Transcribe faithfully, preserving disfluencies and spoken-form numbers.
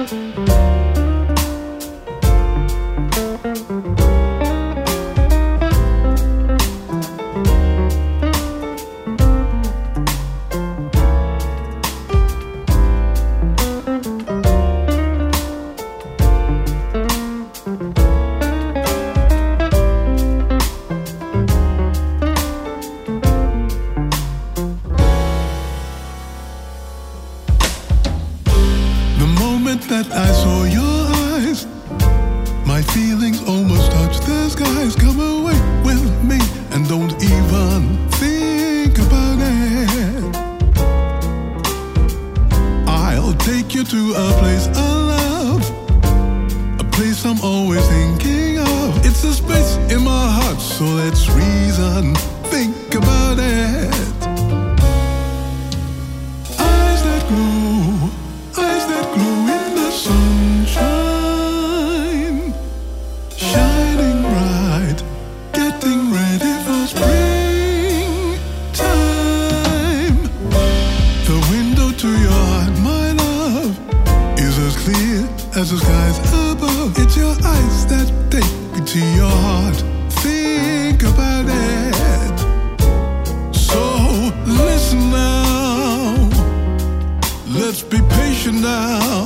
That I saw your eyes, my feelings almost touched the skies. Come away with me and don't even think about it. I'll take you to a place I love, a place I'm always thinking of. It's a space in my heart, so let's reason, think about it. Eyes that glow, eyes that glow in the sunshine, shining bright, getting ready for spring time. The window to your heart, my love, is as clear as the skies above. It's your eyes that take me to your heart. Think about it. So listen now, let's be patient now.